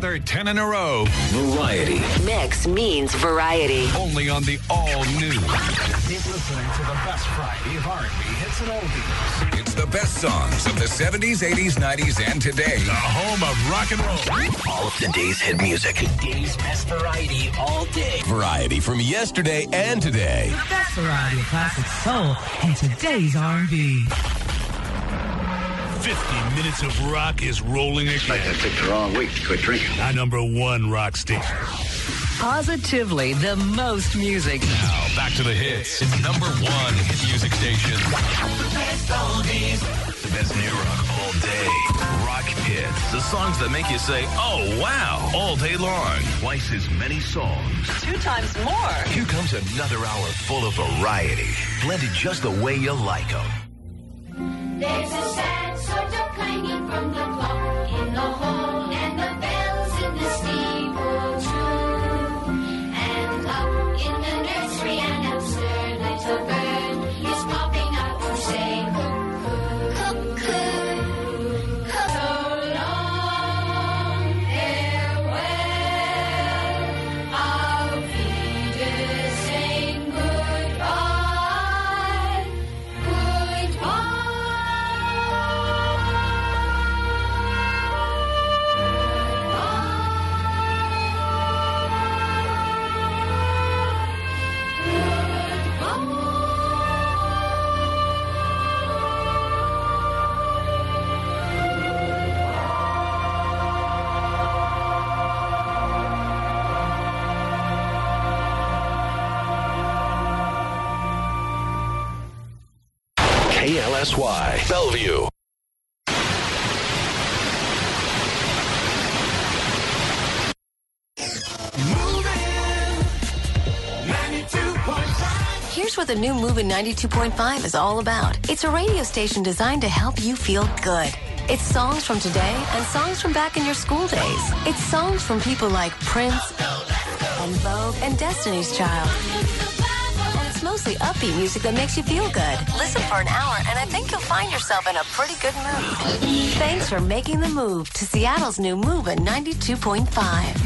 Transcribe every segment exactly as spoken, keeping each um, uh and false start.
another ten in a row. Variety. Mix means variety. Only on the all-new. Keep listening to the best variety of R and B hits and oldies. It's the best songs of the seventies, eighties, nineties, and today. The home of rock and roll. All of today's hit music. Today's best variety all day. Variety from yesterday and today. The best variety of classic soul and today's R and B. fifty minutes of rock is rolling again. I picked the wrong week to quit drinking. Our number one rock station. Positively the most music. Now, back to the hits. It's number one hit music station. The best oldies. The best new rock all day. Rock hits. The songs that make you say, oh, wow, all day long. Twice as many songs. Two times more. Here comes another hour full of variety. Blended just the way you like them. There's a sad sort of clanging from the clock in the hall, and the bells in the steeple too. And up in the nursery, an absurd little bird is popping out to say cuckoo, cuckoo, cuckoo. So long, farewell, auf Wiedersehen, goodbye, goodbye. K L S Y, Bellevue. Here's what the new Movin' ninety-two point five is all about. It's a radio station designed to help you feel good. It's songs from today and songs from back in your school days. It's songs from people like Prince and Vogue and Destiny's Child. And it's mostly upbeat music that makes you feel good. Listen for an hour and I think you'll find yourself in a pretty good mood. Thanks for making the move to Seattle's new Movin' ninety-two point five.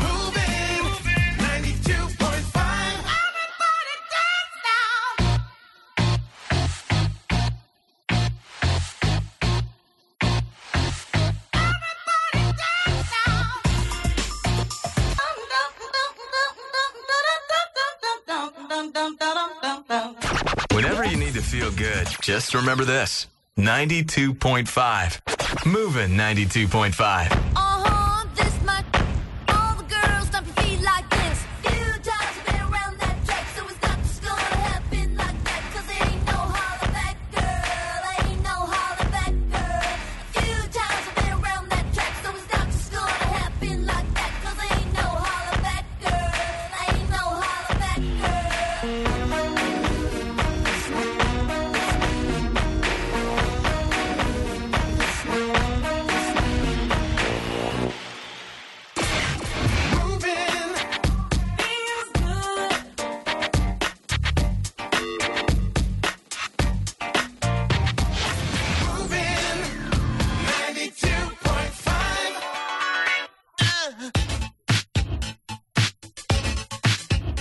Whenever you need to feel good, just remember this. ninety-two point five. Moving ninety-two point five. Uh